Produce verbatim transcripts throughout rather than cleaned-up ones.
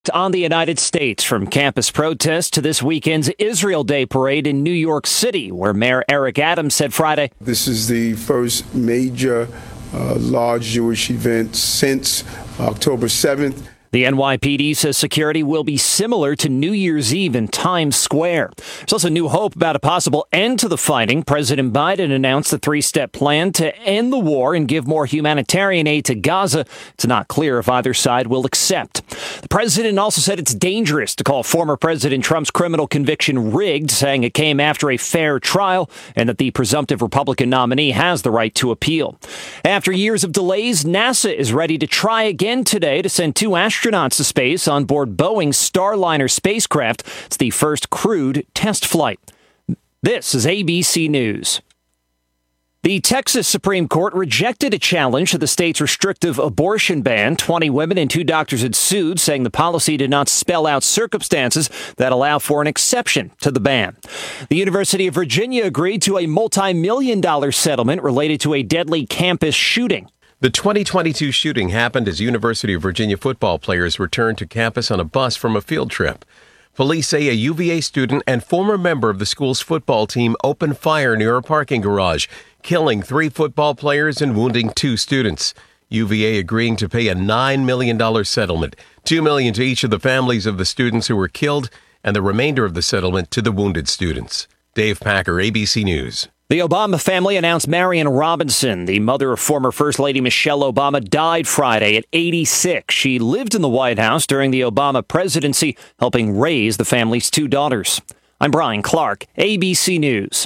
On the United States, from campus protests to this weekend's Israel Day parade in New York City, where Mayor Eric Adams said Friday, "This is the first major uh, large Jewish event since October seventh. The N Y P D says security will be similar to New Year's Eve in Times Square. There's also new hope about a possible end to the fighting. President Biden announced a three-step plan to end the war and give more humanitarian aid to Gaza. It's not clear if either side will accept. The president also said it's dangerous to call former President Trump's criminal conviction rigged, saying it came after a fair trial and that the presumptive Republican nominee has the right to appeal. After years of delays, NASA is ready to try again today to send two astronauts Astronauts to space on board Boeing's Starliner spacecraft. It's the first crewed test flight. This is A B C News. The Texas Supreme Court rejected a challenge to the state's restrictive abortion ban. twenty women and two doctors had sued, saying the policy did not spell out circumstances that allow for an exception to the ban. The University of Virginia agreed to a multi-million dollar settlement related to a deadly campus shooting. The twenty twenty-two shooting happened as University of Virginia football players returned to campus on a bus from a field trip. Police say a U V A student and former member of the school's football team opened fire near a parking garage, killing three football players and wounding two students. U V A agreeing to pay a nine million dollars settlement, two million dollars to each of the families of the students who were killed, and the remainder of the settlement to the wounded students. Dave Packer, A B C News. The Obama family announced Marion Robinson, the mother of former First Lady Michelle Obama, died Friday at eighty-six. She lived in the White House during the Obama presidency, helping raise the family's two daughters. I'm Brian Clark, A B C News.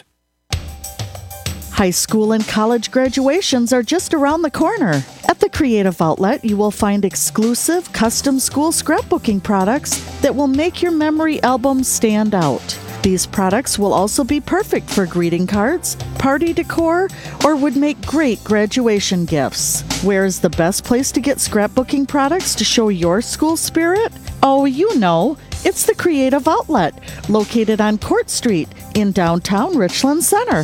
High school and college graduations are just around the corner. At the Creative Outlet, you will find exclusive custom school scrapbooking products that will make your memory album stand out. These products will also be perfect for greeting cards, party decor, or would make great graduation gifts. Where is the best place to get scrapbooking products to show your school spirit? Oh, you know, it's the Creative Outlet, located on Court Street in downtown Richland Center.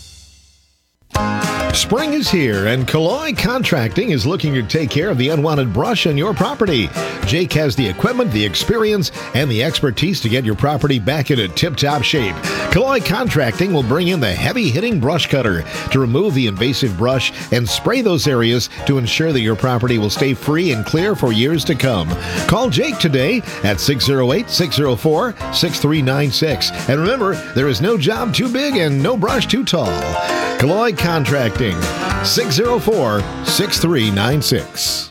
Spring is here, and Caloi Contracting is looking to take care of the unwanted brush on your property. Jake has the equipment, the experience, and the expertise to get your property back into tip-top shape. Caloi Contracting will bring in the heavy-hitting brush cutter to remove the invasive brush and spray those areas to ensure that your property will stay free and clear for years to come. Call Jake today at six oh eight, six oh four, six three nine six. And remember, there is no job too big and no brush too tall. Caloi Contracting, six oh four, six three nine six.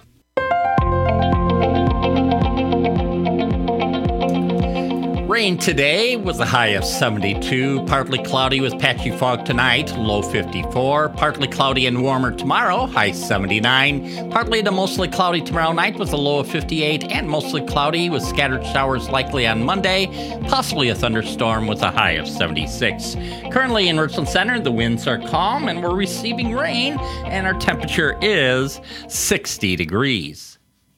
Rain today with a high of seventy-two, partly cloudy with patchy fog tonight, low fifty-four, partly cloudy and warmer tomorrow, high seventy-nine, partly to mostly cloudy tomorrow night with a low of fifty-eight, and mostly cloudy with scattered showers likely on Monday, possibly a thunderstorm with a high of seventy-six. Currently in Richland Center, the winds are calm and we're receiving rain, and our temperature is sixty degrees.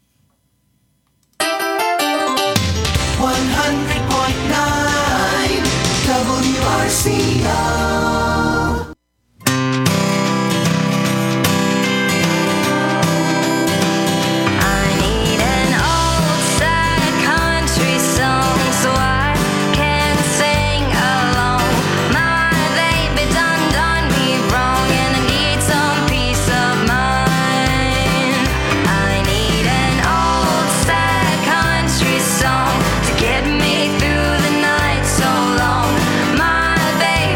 one hundred point nine W R C O. I need an old sad country song so I can sing along. My baby done done me wrong and I need some peace of mind. I need an old sad country song to get me through the night so long. My baby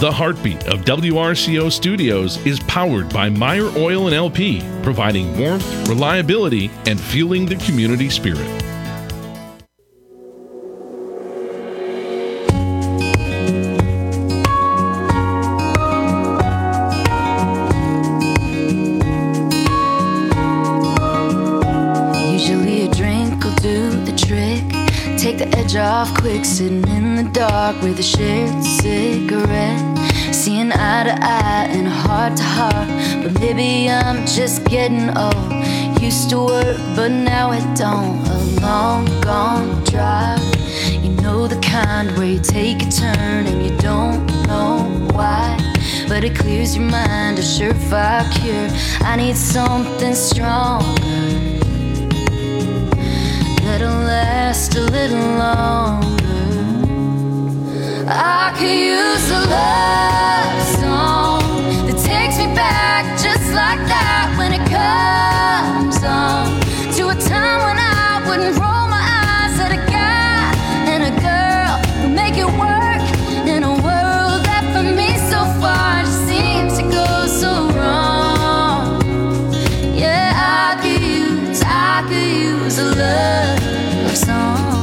The heartbeat of W R C O Studios is powered by Meyer Oil and L P, providing warmth, reliability, and fueling the community spirit. Usually a drink will do the trick. Take the edge off quick, sitting in the dark with a shared cigarette. Seeing eye to eye and heart to heart. But maybe I'm just getting old. Used to work, but now it don't. A long gone drive. You know the kind where you take a turn and you don't know why. But it clears your mind, a surefire cure. I need something stronger that'll last a little longer. I could use a love song that takes me back just like that when it comes on to a time when I wouldn't roll my eyes at a guy and a girl who make it work in a world that for me so far just seems to go so wrong. Yeah, I could use, I could use a love song.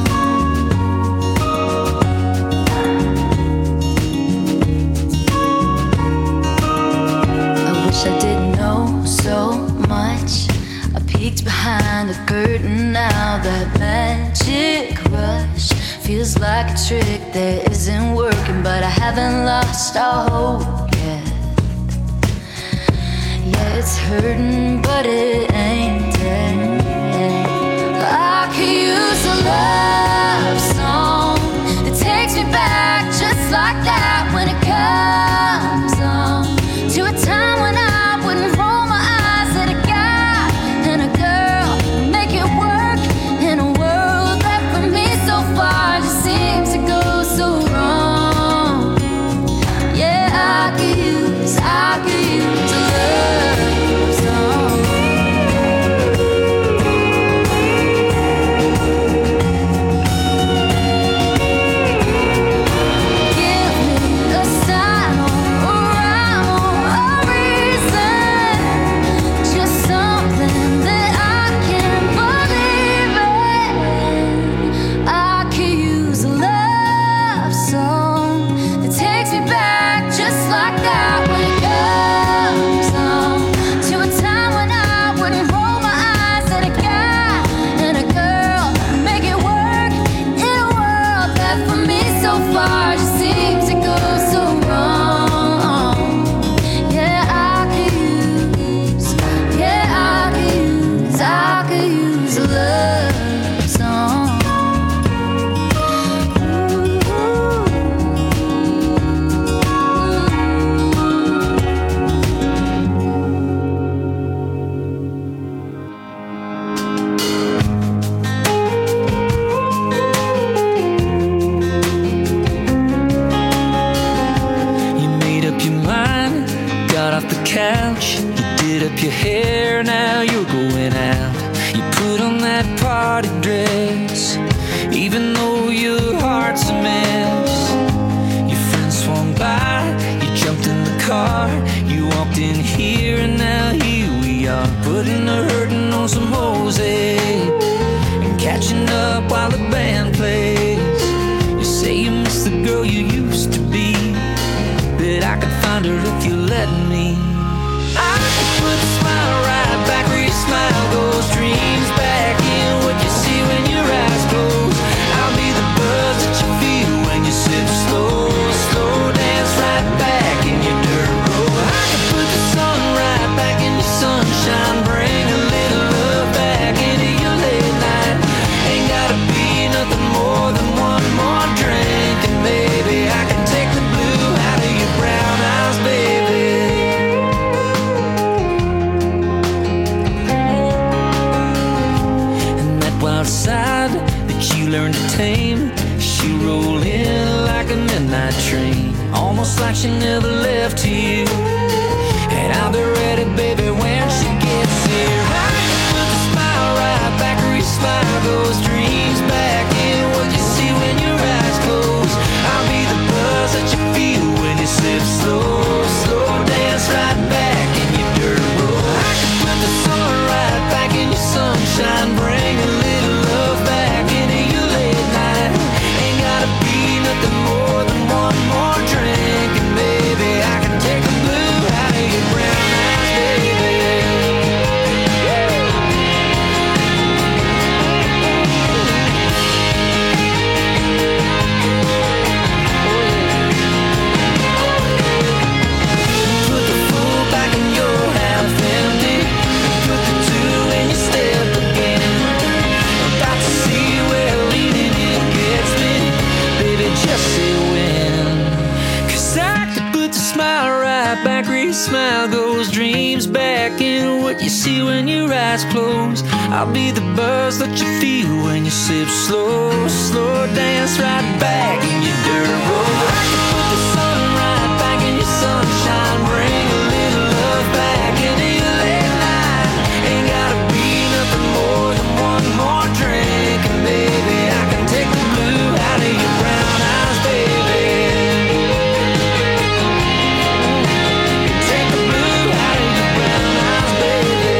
I didn't know so much. I peeked behind the curtain now. That magic rush feels like a trick that isn't working, but I haven't lost all hope yet. Yeah, it's hurting, but it ain't dead. I could use a love song that takes me back just like that when it comes on to a time when I wouldn't roll my eyes at a guy and a girl, make it work in a world that for me so far just seems to go so wrong. Yeah, I could use, I could use a love song. Give me a sign or a rhyme or a reason, just something that I can believe in. I could use a love song that takes me back just like that when it comes on to a time when I wouldn't roll my eyes at a guy and a girl, make it work in a world that for me so far just seems to go so wrong. Yeah, I could use, yeah, I could use, I could use a love song. You made up your mind, got off the couch, you did up your hair, now you're going out. You put on that party dress, even though your heart's a mess. Your friends swung by, you jumped in the car, you walked in here, and now here we are, putting the hurting on some Jose and catching up while the band plays. You say you miss the girl you used to be, that I could find her if you let me. I could put a smile right back where your smile goes, dreams back in what you see when your eyes close. I'll be the buzz that you feel when you sip slow, slow dance right back in your dirt road. I could put the sun right back in your sunshine, bring a little love back into your late night. Ain't gotta be nothing more than one more drink, and maybe I can take the blue out of your brown eyes, baby. And that wild side that you learned to tame, she rolled in like a midnight train, almost like she never left you. And I'll be ready, baby, when she gets here. I can put the smile right back where your smile goes, dreams back in what you see when your eyes close. I'll be the buzz that you feel when you sip smile goes, dreams back in what you see when your eyes close. I'll be the buzz that you feel when you sip slow, slow dance right back in your dirt road. I can put the sun right back in your sunshine, bring a little love back into your late night. Ain't gotta be nothing more than one more drink, and baby, I can take the blue out of your brown eyes, baby. Take the blue out of your brown eyes, baby.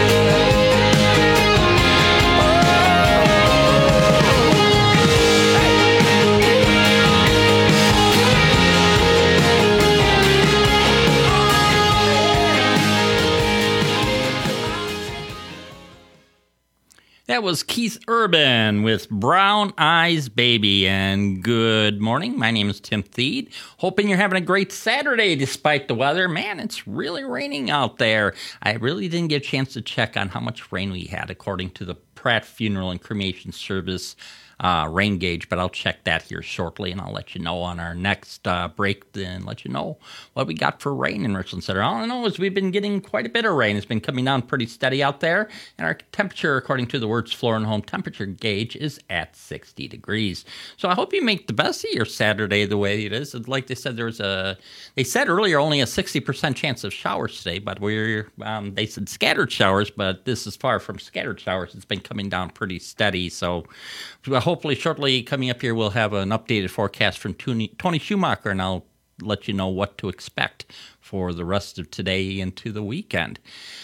That was Keith Urban with Brown Eyes Baby. And good morning. My name is Tim Thede. Hoping you're having a great Saturday despite the weather. Man, it's really raining out there. I really didn't get a chance to check on how much rain we had according to the Pratt Funeral and Cremation Service uh, rain gauge, but I'll check that here shortly, and I'll let you know on our next uh, break, and let you know what we got for rain in Richland Center. All I know is we've been getting quite a bit of rain. It's been coming down pretty steady out there, and our temperature, according to the Wertz Floor and Home temperature gauge, is at sixty degrees. So I hope you make the best of your Saturday the way it is. Like they said, there's a, they said earlier only a sixty percent chance of showers today, but we're, um, they said scattered showers, but this is far from scattered showers. It's been coming down pretty steady, so hopefully shortly coming up here we'll have an updated forecast from Tony, Tony Schumacher, and I'll let you know what to expect for the rest of today into the weekend.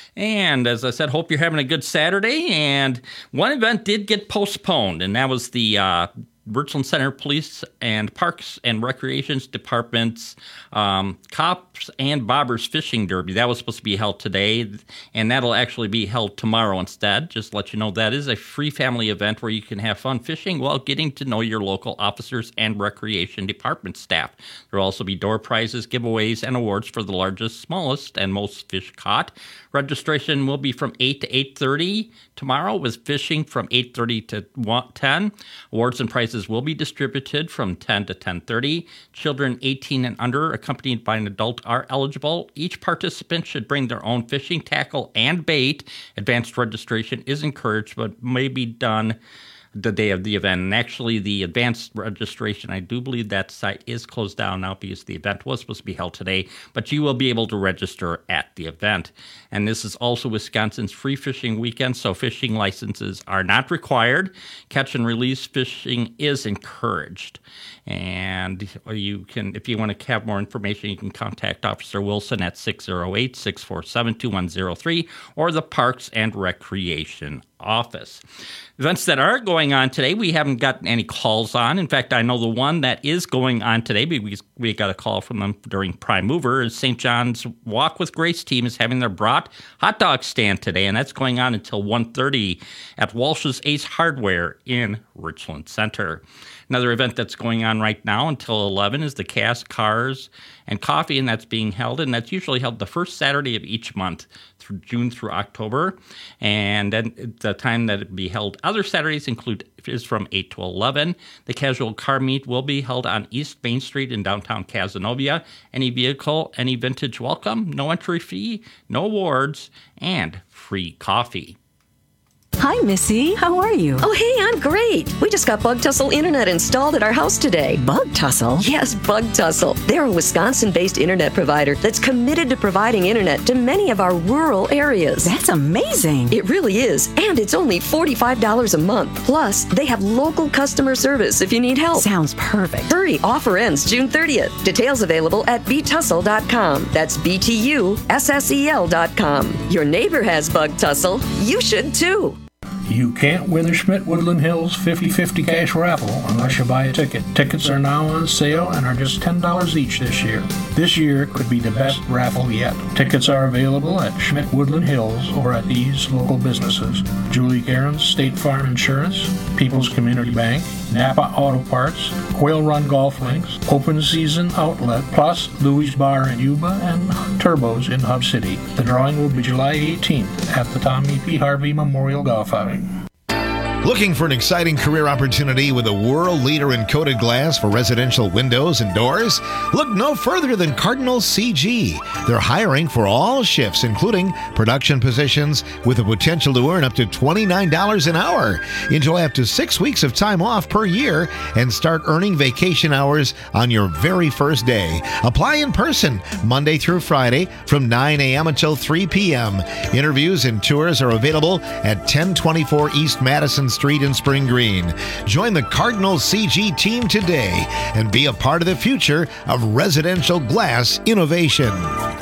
And as I said, hope you're having a good Saturday. And one event did get postponed, and that was the uh, Richland Center Police and Parks and Recreations Department's um, Cops and Bobbers Fishing Derby. That was supposed to be held today, and that'll actually be held tomorrow instead. Just to let you know, that is a free family event where you can have fun fishing while getting to know your local officers and recreation department staff. There will also be door prizes, giveaways, and awards for the largest, smallest, and most fish caught. Registration will be from eight to eight thirty tomorrow, with fishing from eight thirty to ten. Awards and prizes will be distributed from ten to ten thirty. Children eighteen and under, accompanied by an adult, are eligible. Each participant should bring their own fishing tackle and bait. Advanced registration is encouraged, but may be done the day of the event. And actually, the advanced registration, I do believe that site is closed down now because the event was supposed to be held today, but you will be able to register at the event. And this is also Wisconsin's free fishing weekend, so fishing licenses are not required. Catch and release fishing is encouraged. And you can, if you want to have more information, you can contact Officer Wilson at six oh eight, six four seven, two one oh three or the Parks and Recreation Office. Events that are going on today, we haven't gotten any calls on. In fact, I know the one that is going on today, because we got a call from them during Prime Mover, is Saint John's Walk with Grace team is having their brat hot dog stand today, and that's going on until one thirty at Walsh's Ace Hardware in Richland Center. Another event that's going on right now until eleven is the Cass Cars and Coffee, and that's being held, and that's usually held the first Saturday of each month through June through October. And then the time that it be held other Saturdays include is from eight to eleven. The casual car meet will be held on East Main Street in downtown Cazenovia. Any vehicle, any vintage welcome, no entry fee, no awards, and free coffee. Hi, Missy. How are you? Oh, hey, I'm great. We just got Bug Tussle Internet installed at our house today. Bug Tussle? Yes, Bug Tussle. They're a Wisconsin-based internet provider that's committed to providing internet to many of our rural areas. That's amazing. It really is. And it's only forty-five dollars a month. Plus, they have local customer service if you need help. Sounds perfect. Hurry, offer ends June thirtieth. Details available at b tussle dot com. That's B T U S S E L dot com. Your neighbor has Bug Tussle. You should too. You can't win the Schmidt Woodland Hills fifty-fifty cash raffle unless you buy a ticket. Tickets are now on sale and are just ten dollars each this year. This year could be the best raffle yet. Tickets are available at Schmidt Woodland Hills or at these local businesses: Julie Cairns State Farm Insurance, People's Community Bank, Napa Auto Parts, Quail Run Golf Links, Open Season Outlet, plus Louis Bar in Yuba and Turbos in Hub City. The drawing will be July eighteenth at the Tommy P. Harvey Memorial Golf Outing. Looking for an exciting career opportunity with a world leader in coated glass for residential windows and doors? Look no further than Cardinal C G. They're hiring for all shifts, including production positions, with the potential to earn up to twenty-nine dollars an hour. Enjoy up to six weeks of time off per year and start earning vacation hours on your very first day. Apply in person Monday through Friday from nine a.m. until three p.m. Interviews and tours are available at ten twenty-four East Madison Street in Spring Green. Join the Cardinal C G team today and be a part of the future of residential glass innovation.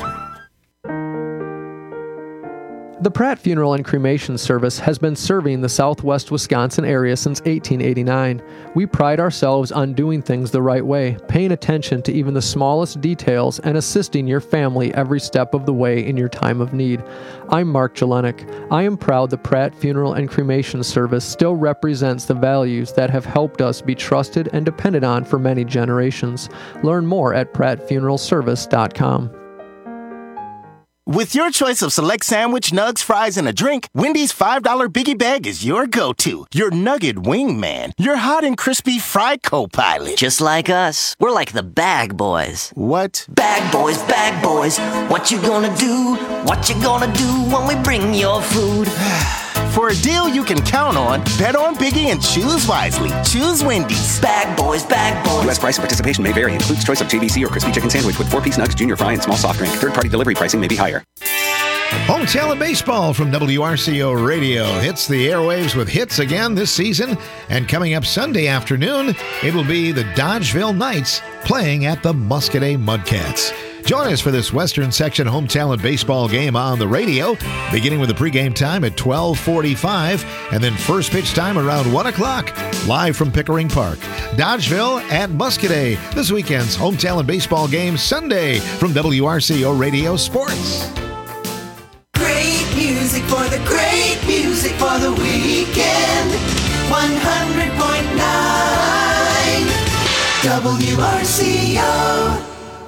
The Pratt Funeral and Cremation Service has been serving the southwest Wisconsin area since eighteen eighty-nine. We pride ourselves on doing things the right way, paying attention to even the smallest details, and assisting your family every step of the way in your time of need. I'm Mark Jelenik. I am proud the Pratt Funeral and Cremation Service still represents the values that have helped us be trusted and depended on for many generations. Learn more at pratt funeral service dot com. With your choice of select sandwich, nugs, fries, and a drink, Wendy's five dollar Biggie Bag is your go-to. Your nugget wingman. Your hot and crispy fry co-pilot. Just like us. We're like the Bag Boys. What? Bag Boys, Bag Boys. What you gonna do? What you gonna do when we bring your food? For a deal you can count on, bet on Biggie and choose wisely. Choose Wendy's. Bag Boys, Bag Boys. U S price and participation may vary. Includes choice of J B C or crispy chicken sandwich with four-piece nugs, junior fry, and small soft drink. Third-party delivery pricing may be higher. Home Talent Baseball from W R C O Radio hits the airwaves with hits again this season. And coming up Sunday afternoon, it will be the Dodgeville Knights playing at the Muscadet Mudcats. Join us for this Western Section Home Talent Baseball game on the radio, beginning with the pregame time at twelve forty-five and then first pitch time around one o'clock, live from Pickering Park. Dodgeville at Muscadet, this weekend's Home Talent Baseball game Sunday from W R C O Radio Sports. Great music for the great music for the weekend. one hundred point nine W R C O.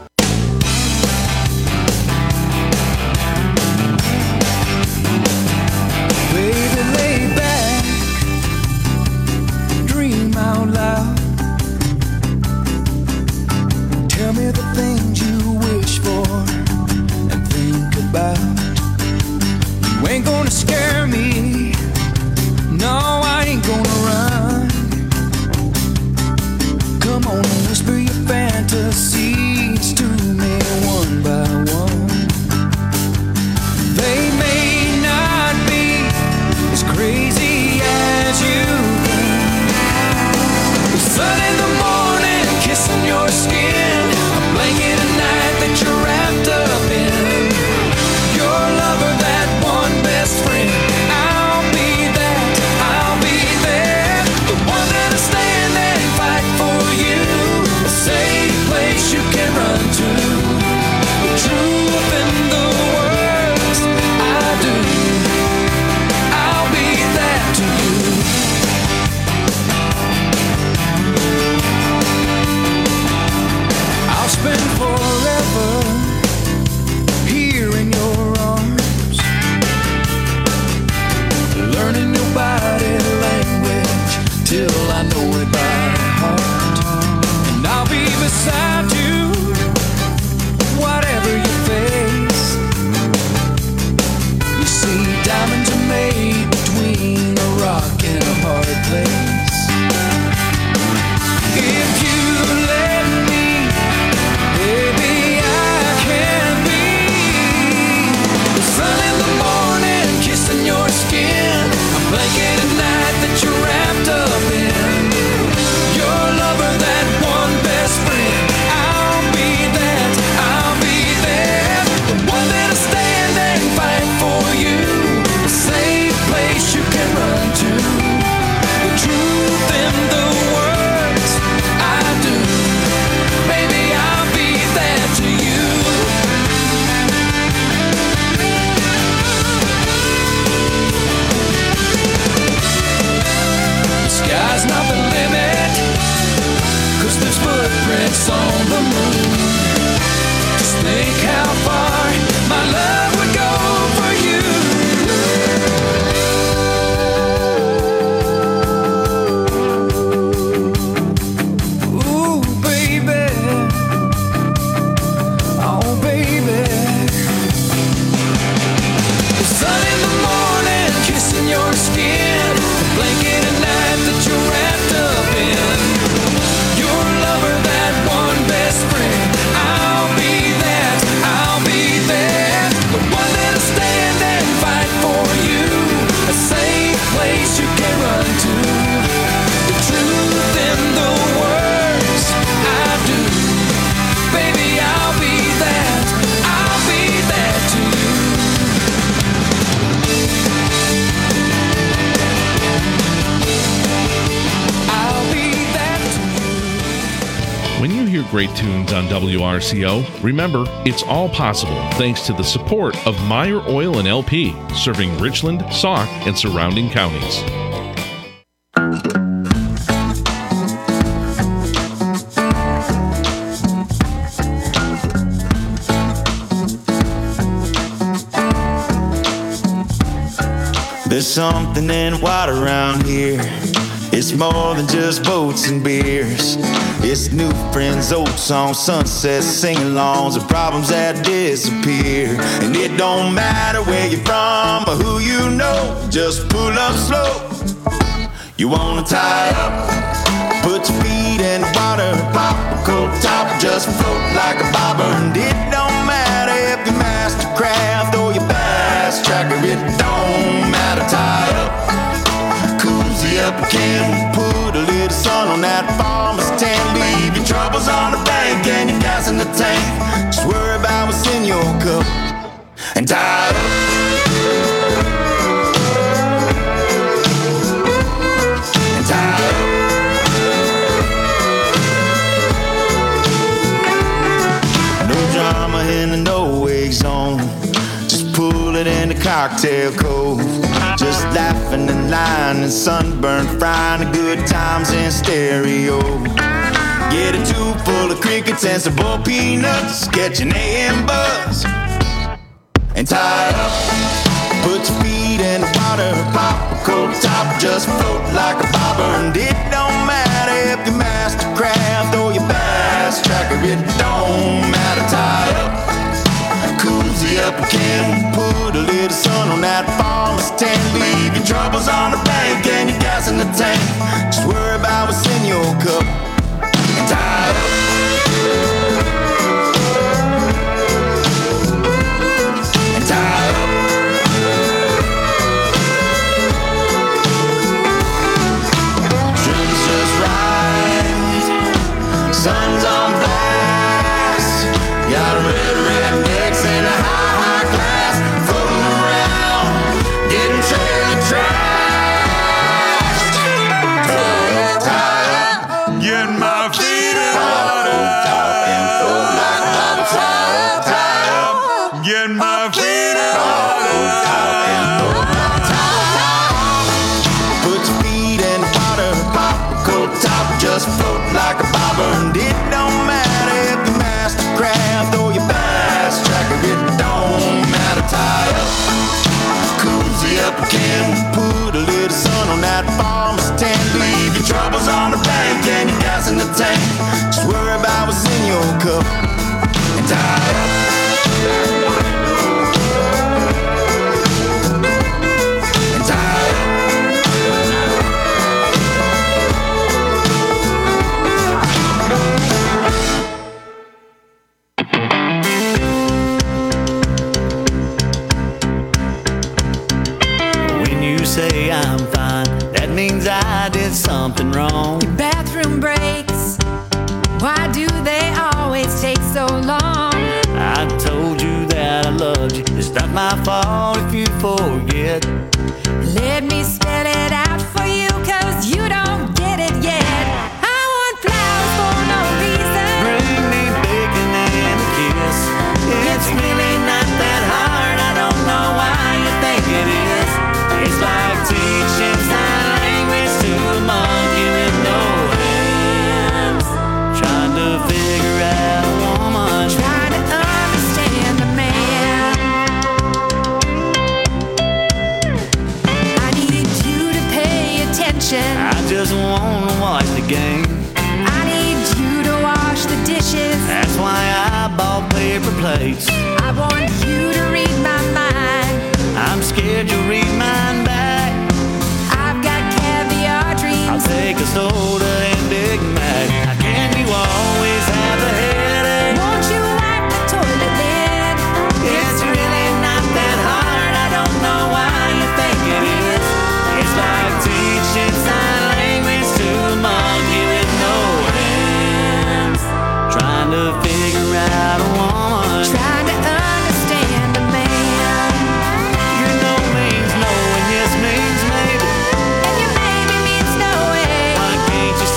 Baby, lay back, dream out loud. Tell me the things you wish for and think about. You ain't gonna scare me, no, I ain't gonna run. Come on and whisper your fantasies to me one by one. They may not be as crazy as you think. The sun in the morning, kissing your skin, a blanket at night that you're wrapped up in. Your lover, that one best friend. I'll be that, I'll be there. The one that'll stand and fight for you. A safe place you can run to. The truth in the words I do. I'll be that to you. I'll spend forever here in your arms, learning your body language till I know it by heart. And I'll be beside you, whatever you face. You see, diamonds are made between a rock and a hard place. If you let me, baby, I can be the sun in the morning, kissing your skin, a blanket at night that you're wrapped up in. Your lover, that one best friend. I'll be that, I'll be there. The one that'll stand and fight for you. A safe place you can run to. The truth in the words I do. Baby, I'll be that to you. The sky's not the limit, 'cause there's footprints on the moon. Just think how far my love would go for you. When you hear great tunes on W R C O, remember, it's all possible thanks to the support of Meyer Oil and L P, serving Richland, Sauk, and surrounding counties. There's something in water around here. It's more than just boats and beers. It's new friends, old songs, sunsets, sing-alongs, and problems that disappear. And it don't matter where you're from or who you know, just pull up slow. You wanna tie up, put your feet in the water, pop a cold top, just float like a bobber. And it don't matter if you're Mastercraft or your bass tracker, it don't matter, tie up. Cozy up again, put a little sun on that farmer's tan. Leave your troubles on the bank and your gas in the tank. Just worry about what's in your cup and tie up. And tie up. No drama in the no-wake zone. Just pull it in the cocktail cove. Just laughing and lying and sunburn, frying the good times in stereo. Get a tube full of crickets and some bull peanuts, get your name buzz and tie up. Put your feet in the water, pop a cold top, just float like a bobber. And it don't matter if you're Mastercraft or your bass tracker, it don't matter, tie up. Cozy up again, put a little sun on that farmer's tan. Leave your troubles on the bank and your gas in the tank. Just worry about what's in your cup and tie up. And tie up. Drinks just right, sun's on blast. Got a red, red mix and a high, high glass, floating around, getting trailer trashed. Tie up, get my feet in water. And float like a bobber. Tie up, tie up, get my feet in water. And float like a bobber. Put your feet in the water, pop a cold top, just float like a bobber. And it don't matter if you're Mastercraft or your bass tracker, it don't matter, tie up. Cozy up again, put a little sun on that farmer's tan. Leave your troubles on the bank and your gas in the tank. Just worry about what's in your cup and tie up. And tie up. When you say I'm fine, that means I did something wrong. Your bathroom breaks. Why do they always take so long? I told you that I loved you. It's not my fault if you forget. Let me spell it out for you, cause you don't get it yet. I want flowers for no reason. Bring me bacon and a kiss. It's really not that hard. I don't know why you think it is. It's like teaching sign language to a monkey with no hands. Trying to figure out a woman. Trying to understand the man. I need you to pay attention. I just wanna watch the game. I need you to wash the dishes. That's why I bought paper plates. I want you to read my mind. I'm scared you'll read mine back. I've got caviar dreams. I'll take a soda and Big Mac. How can you always have a headache? Won't you wipe the toilet lid? It's really not that hard. I don't know why you think it is. It's like teaching sign language to a monkey with no hands. Trying to figure out a woman. Trying to understand a man. Your no means no and yes means maybe. And your maybe means no way. Why can't you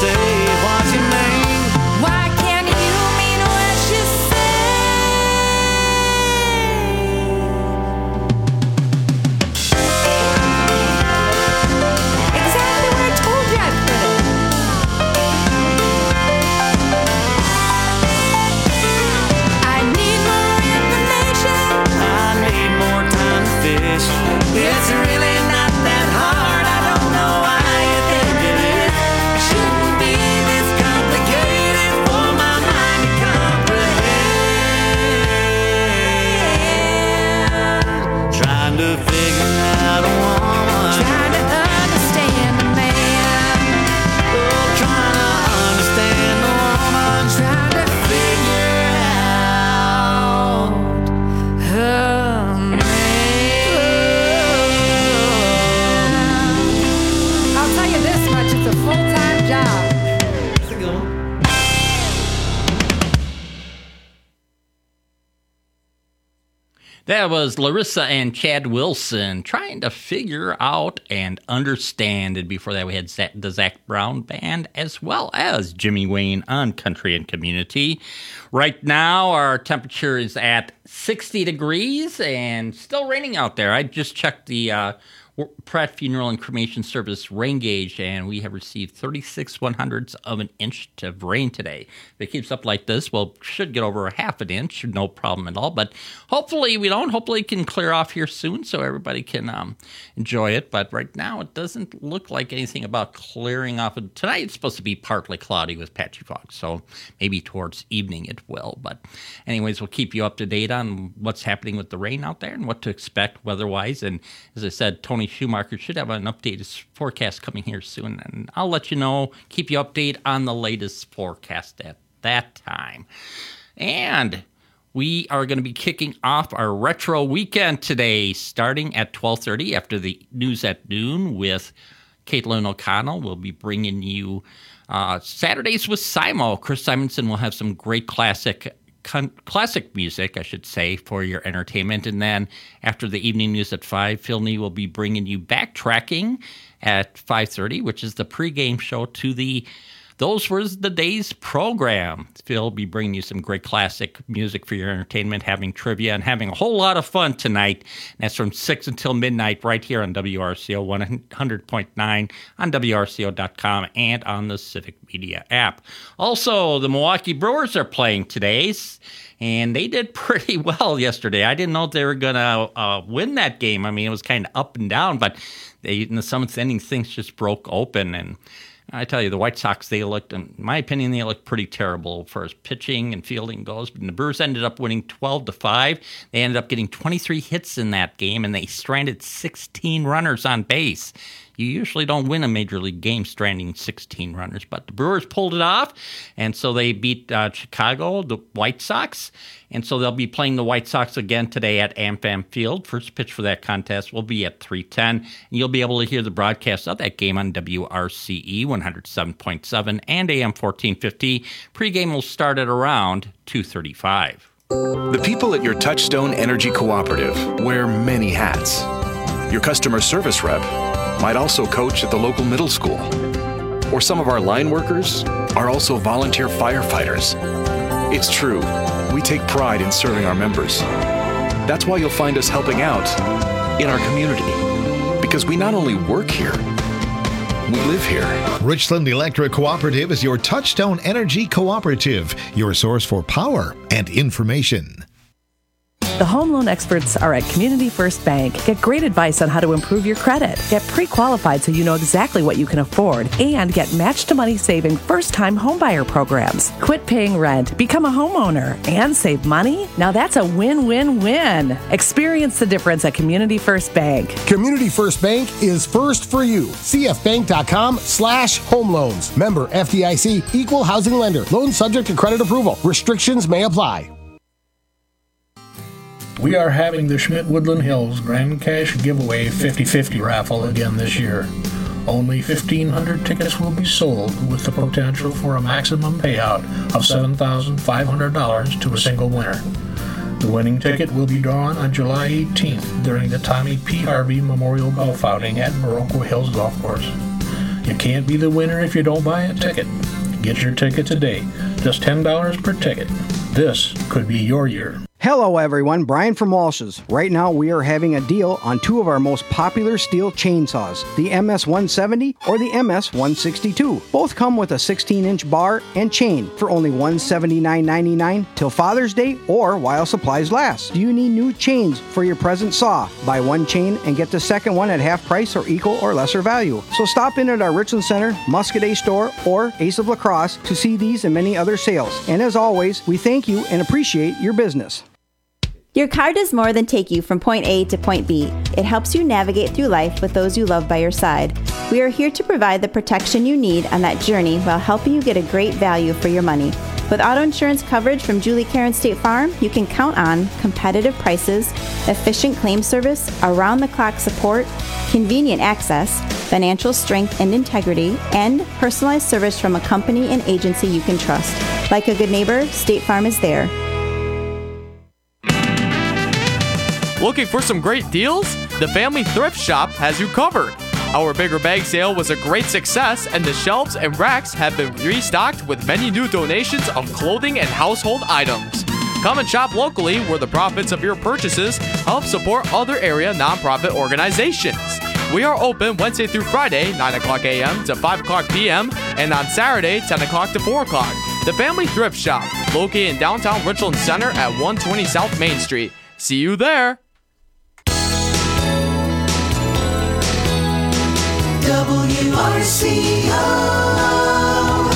That was Larissa and Chad Wilson trying to figure out and understand. And before that, we had the Zach Brown Band as well as Jimmy Wayne on Country and Community. Right now, our temperature is at sixty degrees and still raining out there. I just checked the uh, Pratt Funeral and Cremation Service rain gauge, and we have received thirty-six one hundredths of an inch of rain today. If it keeps up like this, well, should get over a half an inch, no problem at all. But hopefully we don't. Hopefully it can clear off here soon so everybody can um, enjoy it. But right now it doesn't look like anything about clearing off. Tonight it's supposed to be partly cloudy with patchy fog, so maybe towards evening it will. But anyways, we'll keep you up to date on what's happening with the rain out there and what to expect weather-wise. And as I said, Tony Schumacher should have an updated forecast coming here soon, and I'll let you know, keep you updated on the latest forecast at that time. And we are going to be kicking off our retro weekend today, starting at twelve thirty after the news at noon with Caitlin O'Connell. We'll be bringing you uh, Saturdays with Simo. Chris Simonson will have some great classic Con- classic music, I should say, for your entertainment. And then after the evening news at five, Phil Nee will be bringing you Backtracking at five thirty, which is the pregame show to the Those Were the Days program. Phil will be bringing you some great classic music for your entertainment, having trivia, and having a whole lot of fun tonight. And that's from six until midnight right here on W R C O one hundred point nine, on W R C O dot com, and on the Civic Media app. Also, the Milwaukee Brewers are playing today, and they did pretty well yesterday. I didn't know they were going to uh, win that game. I mean, it was kind of up and down, but they, in the seventh inning, things just broke open, and I tell you, the White Sox, they looked, in my opinion, they looked pretty terrible as far as pitching and fielding goes. But the Brewers ended up winning twelve to five. They ended up getting twenty-three hits in that game, and they stranded sixteen runners on base. You usually don't win a major league game stranding sixteen runners, but the Brewers pulled it off, and so they beat uh, Chicago, the White Sox, and so they'll be playing the White Sox again today at AmFam Field. First pitch for that contest will be at three ten, and you'll be able to hear the broadcast of that game on W R C E one oh seven point seven and A M fourteen fifty. Pre-game will start at around two thirty-five. The people at your Touchstone Energy Cooperative wear many hats. Your customer service rep might also coach at the local middle school. Or some of our line workers are also volunteer firefighters. It's true, we take pride in serving our members. That's why you'll find us helping out in our community. Because we not only work here, we live here. Richland Electric Cooperative is your Touchstone Energy Cooperative, your source for power and information. The home loan experts are at Community First Bank. Get great advice on how to improve your credit. Get pre-qualified so you know exactly what you can afford. And get match-to-money saving first-time homebuyer programs. Quit paying rent, become a homeowner, and save money? Now that's a win-win-win. Experience the difference at Community First Bank. Community First Bank is first for you. C F bank dot com slash home loans. Member F D I C, equal housing lender. Loan subject to credit approval. Restrictions may apply. We are having the Schmidt Woodland Hills Grand Cash Giveaway fifty fifty raffle again this year. Only fifteen hundred tickets will be sold with the potential for a maximum payout of seven thousand five hundred dollars to a single winner. The winning ticket will be drawn on July eighteenth during the Tommy P. Harvey Memorial Golf Outing at Baroque Hills Golf Course. You can't be the winner if you don't buy a ticket. Get your ticket today. Just ten dollars per ticket. This could be your year. Hello everyone, Brian from Walsh's. Right now we are having a deal on two of our most popular steel chainsaws, the M S one seventy or the M S one sixty-two. Both come with a sixteen inch bar and chain for only one hundred seventy-nine ninety-nine till Father's Day or while supplies last. Do you need new chains for your present saw? Buy one chain and get the second one at half price or equal or lesser value. So stop in at our Richland Center, Muscadet store, or Ace of La Crosse to see these and many other sales. And as always, we thank you and appreciate your business. Your car does more than take you from point A to point B. It helps you navigate through life with those you love by your side. We are here to provide the protection you need on that journey while helping you get a great value for your money. With auto insurance coverage from Julie Karen State Farm, you can count on competitive prices, efficient claim service, around-the-clock support, convenient access, financial strength and integrity, and personalized service from a company and agency you can trust. Like a good neighbor, State Farm is there. Looking for some great deals? The Family Thrift Shop has you covered. Our bigger bag sale was a great success, and the shelves and racks have been restocked with many new donations of clothing and household items. Come and shop locally, where the profits of your purchases help support other area nonprofit organizations. We are open Wednesday through Friday, nine o'clock a.m. to five o'clock p.m., and on Saturday, ten o'clock to four o'clock. The Family Thrift Shop, located in downtown Richland Center at one twenty South Main Street. See you there. W R C O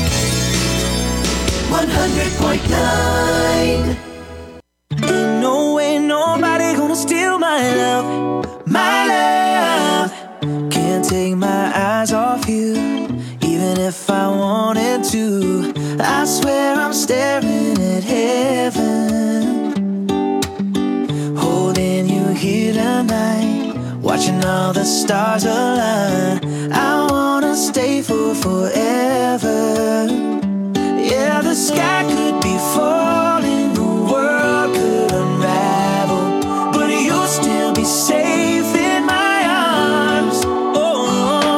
one hundred point nine. Ain't no way nobody gonna steal my love, my love. Can't take my eyes off you, even if I wanted to. I swear I'm staring at heaven, holding you here tonight, watching all the stars align. I wanna stay for forever. Yeah, the sky could be falling, the world could unravel, but you'll still be safe in my arms. Oh,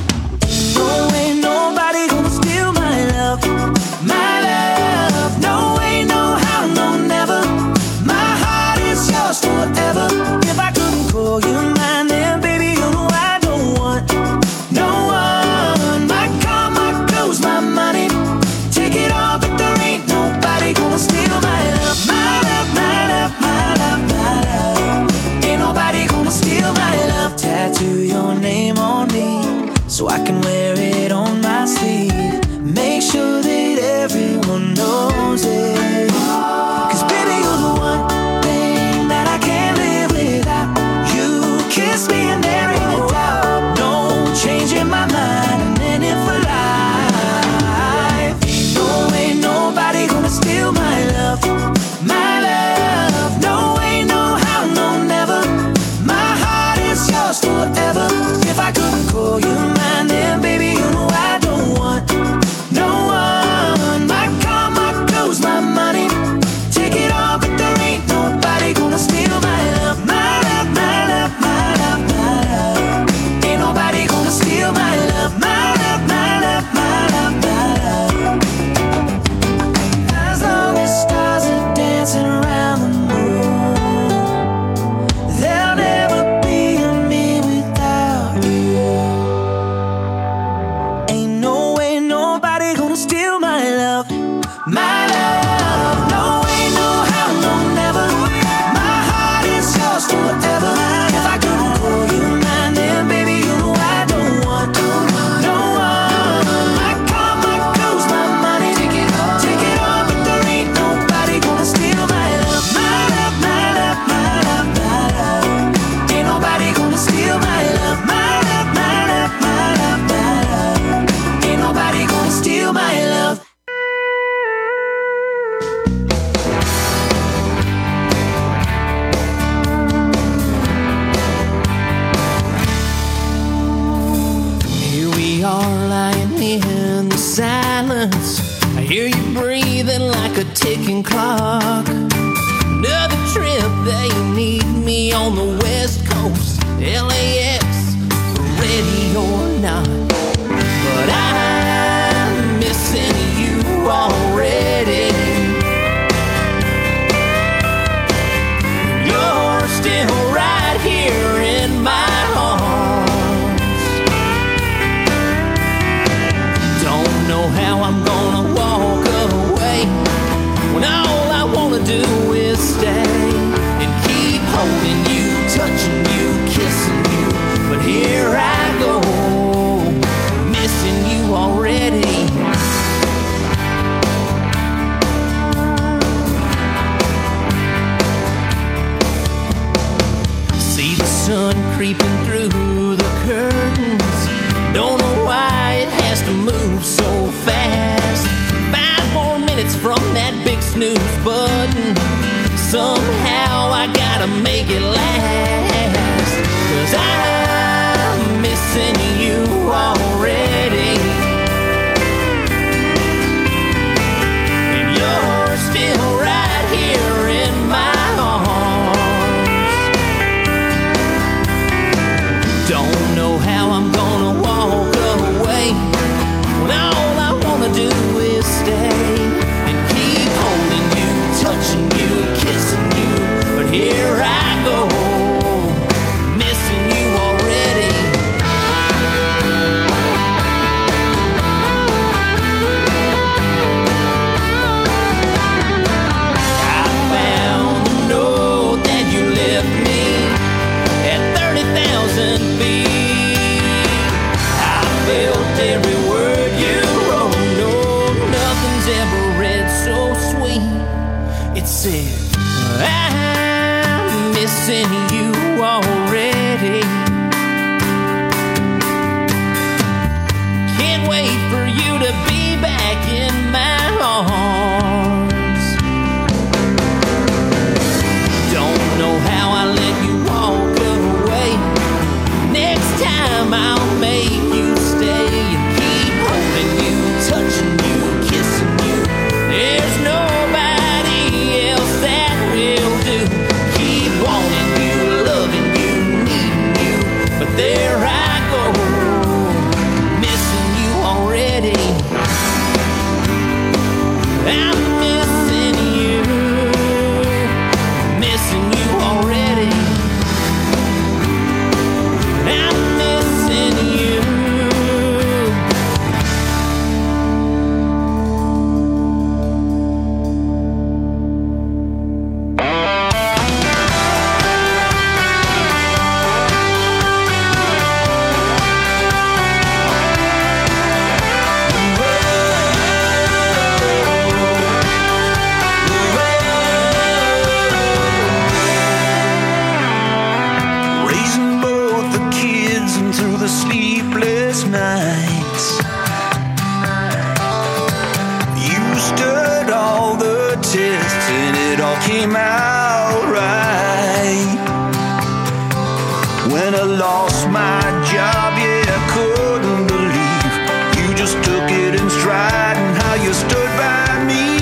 no way nobody gonna steal my love, my love. No way, no how, no never. My heart is yours forever. If I couldn't call you mine, then baby, you know I don't want no one. My car, my clothes, my money, take it all, but there ain't nobody gonna steal my love, my love, my love, my love, my love. Ain't nobody gonna steal my love. Tattoo your name on me, so I can wear it on my sleeve. Make sure that everyone knows it. 'Cause baby, you're the one thing that I can't live without. You kiss me and there ain't a doubt. No changing my mind, and then it for life. Ain't no way nobody gonna steal my love, my love. No way, no how, no never. My heart is yours forever. If I couldn't call you mine, then baby, you know I don't want no one. My car, my clothes, my money, take it all, but there ain't nobody gonna steal my love, my love, my love, my love, my love. Ain't nobody gonna steal my love, my love, my love, my love, my love. As long as stars are dancing around the moon, there'll never be a me without you. Ain't no way nobody gonna steal my love, my love. No way, no how, no never. My heart is yours forever. If I couldn't call you mine, then baby, you know I don't want no one. My car, my clothes, my money, take it all, take it all, but there ain't nobody gonna steal my love, my love, my love, my love, my love. Ain't nobody gonna steal my love, my love, my love, my love, my love. Ain't nobody gonna steal my love. Here we are lying in the silence. I hear you breathing like a ticking clock. Another trip, they need me on the West Coast. L A X, ready or not. But I'm missing you already. You're still right here in my arms. Don't know how I'm gonna walk away when all I wanna do is stay and keep holding you, touching you, kissing you. But here I go. for you to be back in my arms. Don't know how I let you walk away. Next time I'll make you stay and keep holding you, touching you, kissing you. There's nobody else that will do. Keep wanting you, loving you, needing you, but there I go, missing you already. I'm missing you, missing you already. I'm missing you. Raising both the kids and through the sleepless nights. You stood all the tests and it all came out right. When I lost my job, yeah, I couldn't believe you just took it in stride and how you stood by me.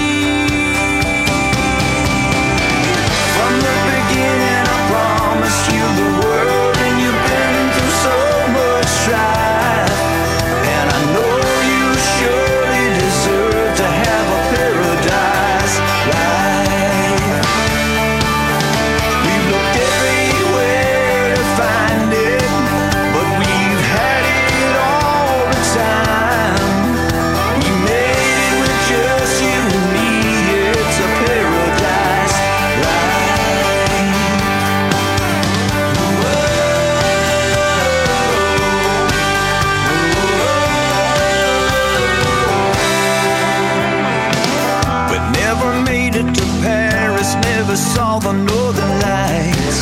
From the beginning, I promised you the world, and you've been through so much strife. And I know you surely deserve to have a paradise life. We've looked everywhere to find it, but we've had it all the time. We made it with just you and me. It's a paradise life. But never made it to Paris, never saw the northern lights.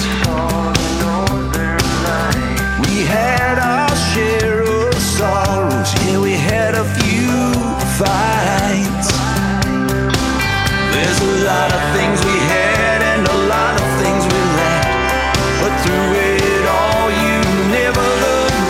We had our share of sorrows, yeah, we had a few fights. There's a lot of things we had and a lot of things we lacked, but through it all you never looked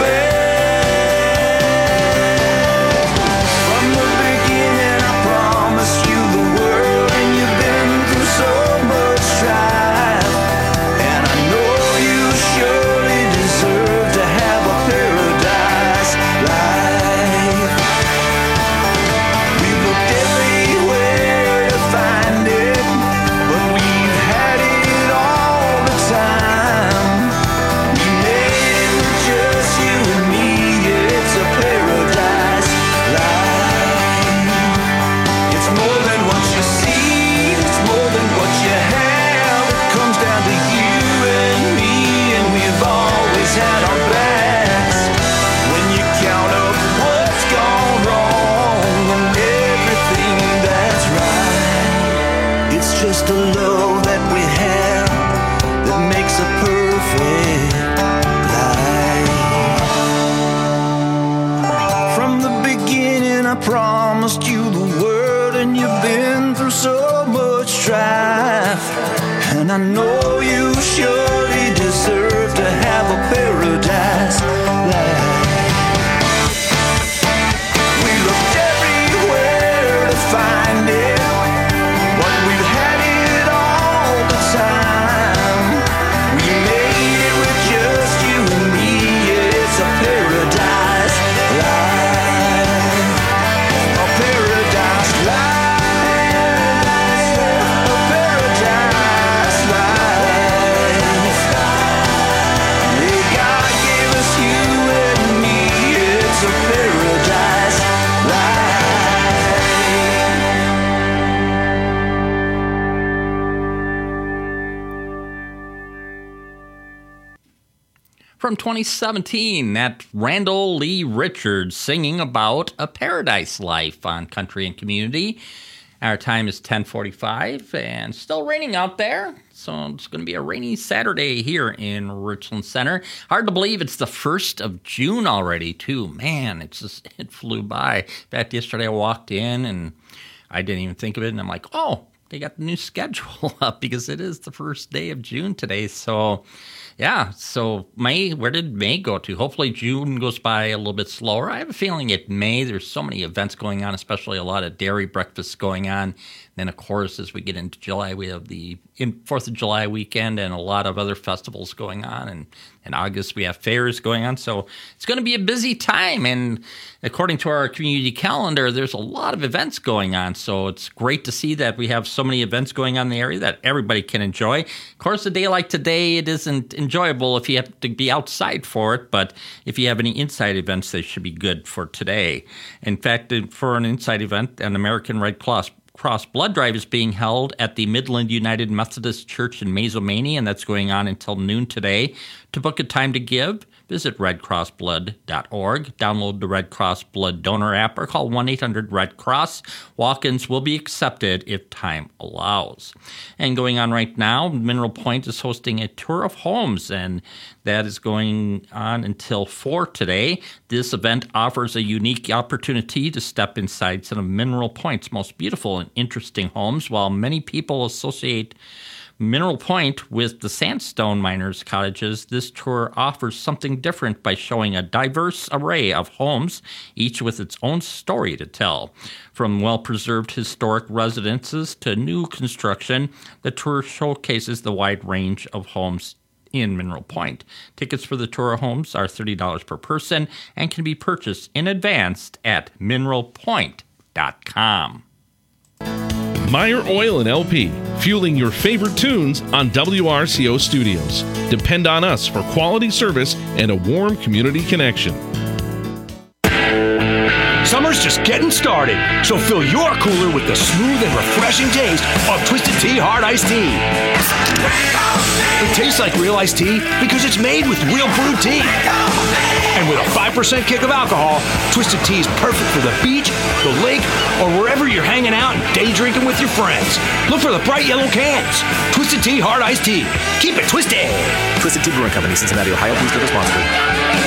back. From the beginning I promised you the world, and you've been through so much strife. And I know you surely deserve to have a paradise life. We've looked everywhere to find it, but we've had it all the time. We made it with just you and me. It's a paradise life. It's more than what you see, it's more than what you have. It comes down to you and me, and we've always had our backs. When you count up what's gone wrong and everything that's right, it's just the love that we have that makes a perfect life. From the beginning I promised you the world, and you've been through so much strife. And I know you surely deserve to have a paradise life. We looked everywhere to find it, but we've had it all the time. We made it with just you and me. It's a paradise life. A paradise life. A paradise life. Yeah, God gave us you and me. It's a paradise life. From twenty seventeen, that Randall Lee Richards singing about a paradise life on Country and Community. Our time is ten forty-five and still raining out there. So it's going to be a rainy Saturday here in Richland Center. Hard to believe it's the first of June already, too. Man, it's just, it flew by. In fact, yesterday I walked in and I didn't even think of it. And I'm like, oh, they got the new schedule up because it is the first day of June today. So, yeah. So May, where did May go to? Hopefully June goes by a little bit slower. I have a feeling it may. There's so many events going on, especially a lot of dairy breakfasts going on. Then, of course, as we get into July, we have the fourth of July weekend and a lot of other festivals going on. And in August, we have fairs going on. So it's going to be a busy time. And according to our community calendar, there's a lot of events going on. So it's great to see that we have so many events going on in the area that everybody can enjoy. Of course, a day like today, it isn't enjoyable if you have to be outside for it. But if you have any inside events, they should be good for today. In fact, for an inside event, an American Red Cross Cross Blood Drive is being held at the Midland United Methodist Church in Mazomanie, and that's going on until noon today. To book a time to give, visit red cross blood dot org, download the Red Cross Blood Donor app, or call one eight hundred red cross. Walk-ins will be accepted if time allows. And going on right now, Mineral Point is hosting a tour of homes, and that is going on until four today. This event offers a unique opportunity to step inside some of Mineral Point's most beautiful and interesting homes. While many people associate Mineral Point with the sandstone miners' cottages, this tour offers something different by showing a diverse array of homes, each with its own story to tell. From well-preserved historic residences to new construction, the tour showcases the wide range of homes in Mineral Point. Tickets for the tour of homes are thirty dollars per person and can be purchased in advance at mineral point dot com. Meyer Oil and L P, fueling your favorite tunes on W R C O Studios. Depend on us for quality service and a warm community connection. Summer's just getting started, so fill your cooler with the smooth and refreshing taste of Twisted Tea Hard Iced Tea. It tastes like real iced tea because it's made with real brewed tea. And with a five percent kick of alcohol, Twisted Tea is perfect for the beach, the lake, or wherever you're hanging out and day drinking with your friends. Look for the bright yellow cans. Twisted Tea Hard Iced Tea. Keep it twisted. Twisted Tea Brewing Company, Cincinnati, Ohio. Please give responsibly.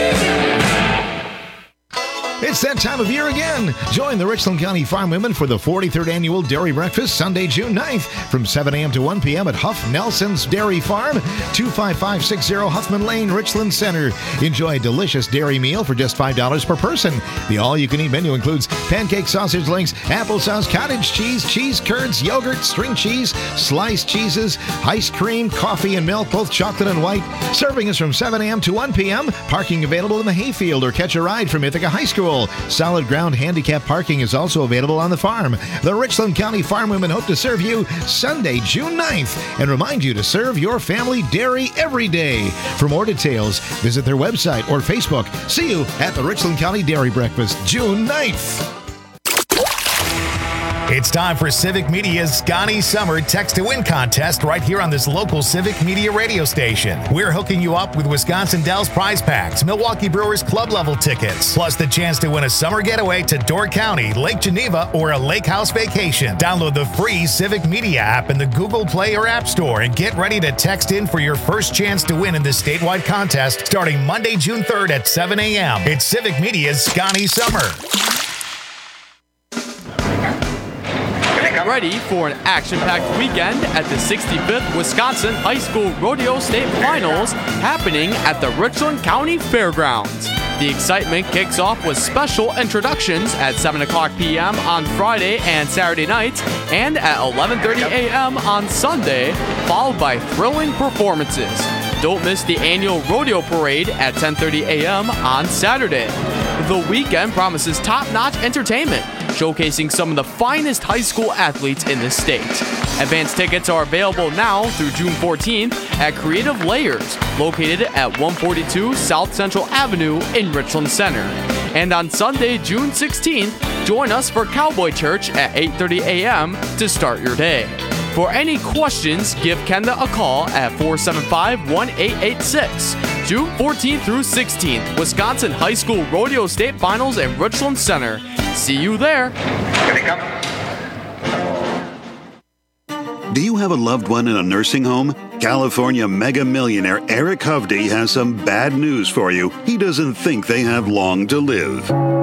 It's that time of year again. Join the Richland County Farm Women for the forty-third Annual Dairy Breakfast, Sunday, June ninth, from seven a.m. to one p.m. at Huff Nelson's Dairy Farm, two five five six zero Huffman Lane, Richland Center. Enjoy a delicious dairy meal for just five dollars per person. The all-you-can-eat menu includes pancake sausage links, applesauce, cottage cheese, cheese curds, yogurt, string cheese, sliced cheeses, ice cream, coffee, and milk, both chocolate and white. Serving is from seven a.m. to one p.m. Parking available in the hayfield, or catch a ride from Ithaca High School. Solid ground handicap parking is also available on the farm. The Richland County Farm Women hope to serve you Sunday, June ninth, and remind you to serve your family dairy every day. For more details, visit their website or Facebook. See you at the Richland County Dairy Breakfast, June ninth. It's time for Civic Media's Scotty Summer Text to Win contest right here on this local Civic Media radio station. We're hooking you up with Wisconsin Dells prize packs, Milwaukee Brewers club level tickets, plus the chance to win a summer getaway to Door County, Lake Geneva, or a lake house vacation. Download the free Civic Media app in the Google Play or App Store and get ready to text in for your first chance to win in this statewide contest starting Monday, June third at seven a.m. It's Civic Media's Scotty Summer. Ready for an action-packed weekend at the sixty-fifth Wisconsin High School Rodeo State Finals happening at the Richland County Fairgrounds. The excitement kicks off with special introductions at seven o'clock p.m. on Friday and Saturday nights and at eleven thirty a.m. on Sunday, followed by thrilling performances. Don't miss the annual rodeo parade at ten thirty a.m. on Saturday. The weekend promises top-notch entertainment, showcasing some of the finest high school athletes in the state. Advance tickets are available now through June fourteenth at Creative Layers, located at one forty-two South Central Avenue in Richland Center. And on Sunday, June sixteenth, join us for Cowboy Church at eight thirty a.m. to start your day. For any questions, give Kenda a call at four seven five, one eight eight six. June fourteenth through sixteenth, Wisconsin High School Rodeo State Finals in Richland Center. See you there. Here they come. Do you have a loved one in a nursing home? California mega millionaire Eric Hovde has some bad news for you. He doesn't think they have long to live.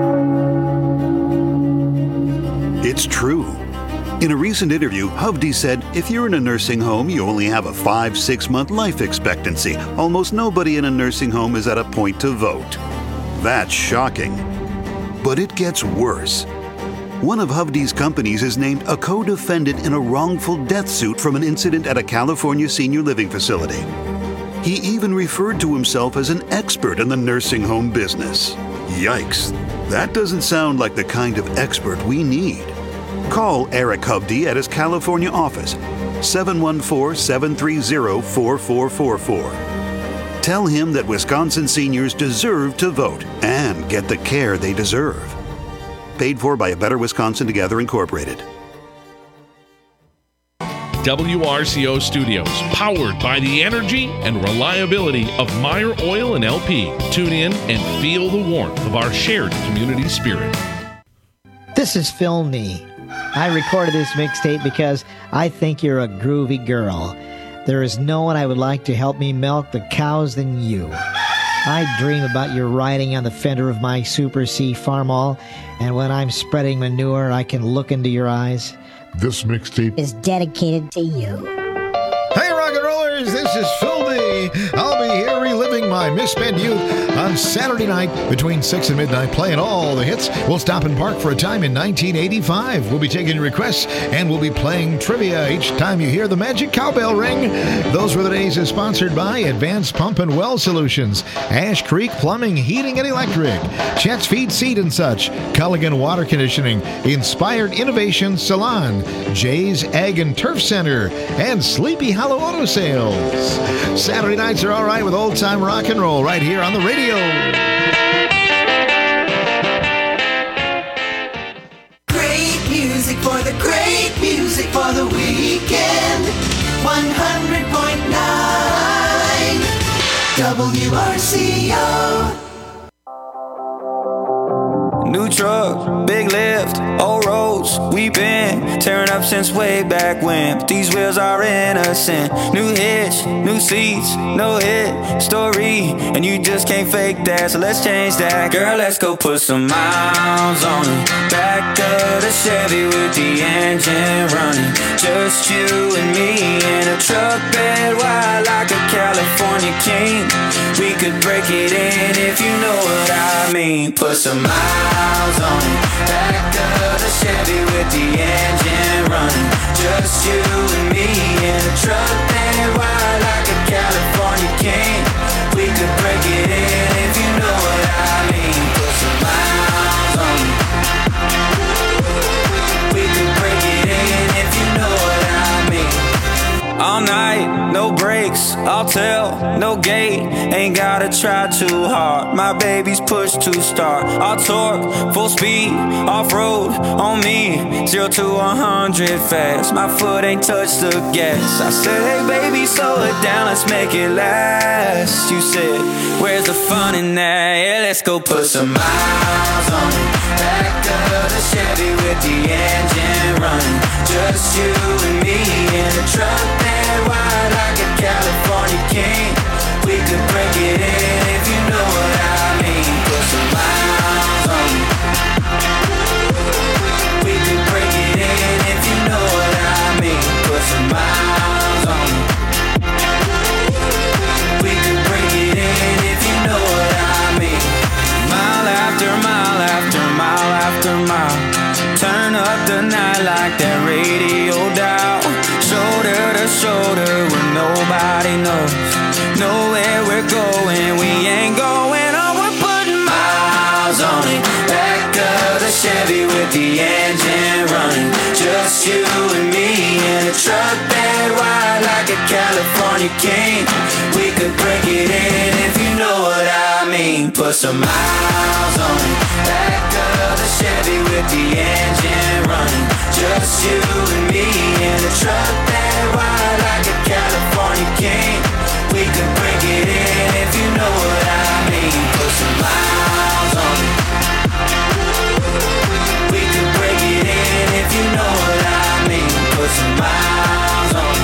It's true. In a recent interview, Hovde said, if you're in a nursing home, you only have a five, six month life expectancy. Almost nobody in a nursing home is at a point to vote. That's shocking. But it gets worse. One of Hovde's companies is named a co-defendant in a wrongful death suit from an incident at a California senior living facility. He even referred to himself as an expert in the nursing home business. Yikes. That doesn't sound like the kind of expert we need. Call Eric Hovde at his California office, seven one four, seven three zero, four four four four. Tell him that Wisconsin seniors deserve to vote and get the care they deserve. Paid for by A Better Wisconsin Together, Incorporated. W R C O Studios, powered by the energy and reliability of Meyer Oil and L P. Tune in and feel the warmth of our shared community spirit. This is Phil Nee. I recorded this mixtape because I think you're a groovy girl. There is no one I would like to help me milk the cows than you. I dream about your riding on the fender of my Super C Farmall, and when I'm spreading manure, I can look into your eyes. This mixtape is dedicated to you. Hey, rock and rollers, this is Phil D. I'll be here reliving my misspent youth on Saturday night between six and midnight, playing all the hits. We'll stop and park for a time in nineteen eighty-five. We'll be taking requests, and we'll be playing trivia each time you hear the magic cowbell ring. Those Were the Days is sponsored by Advanced Pump and Well Solutions, Ash Creek Plumbing, Heating and Electric, Chet's Feed Seed and Such, Culligan Water Conditioning, Inspired Innovation Salon, Jay's Ag and Turf Center, and Sleepy Hollow Auto Sales. Saturday nights are all right with old-time rock and roll right here on the radio. Great music for the great music for the weekend. one hundred point nine W R C O. New truck, big lift, old roads, we been tearing up since way back when. But these wheels are innocent. New hitch, new seats, no hit story, and you just can't fake that. So let's change that, girl. Let's go put some miles on it. Back of the Chevy with the engine running. Just you and me in a truck bed wide like a California king. We could break it in if you know what I mean. Put some miles on it. Back of the Chevy with the engine running. Just you and me in a truck bed wide like a California king. We could break it in if you know what I mean. Put some miles on it. We could break it in if you know what I mean. All night, no brakes, I'll tell, no gate. Ain't gotta try too hard. My baby's push to start. I'll torque, full speed, off-road on me. Zero to a hundred fast. My foot ain't touched the gas. I said, hey baby, slow it down, let's make it last. You said, where's the fun in that? Yeah, let's go put some miles on it. Back of the Chevy with the engine running. Just you and me in a truck bed wide like a California king. We could break it in if you know what I mean. Put some miles on it. We could break it in if you know what I mean. Put some miles on it. We could break it in if you know what I mean. Mile after mile after mile after mile. Turn up the night like that radio dial. Shoulder to shoulder where nobody knows. Know where we're going, we ain't going on. We're putting miles on it. Back of the Chevy with the engine running. Just you and me in a truck bed wide like a California king. We could break it in if you know what I mean. Put some miles on it. Back of the Chevy with the engine running. Just you and me in a truck bed wide like a California king. We could break it in if you know what I mean. Put some miles on it. We could break it in if you know what I mean. Put some miles on it.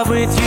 love with you.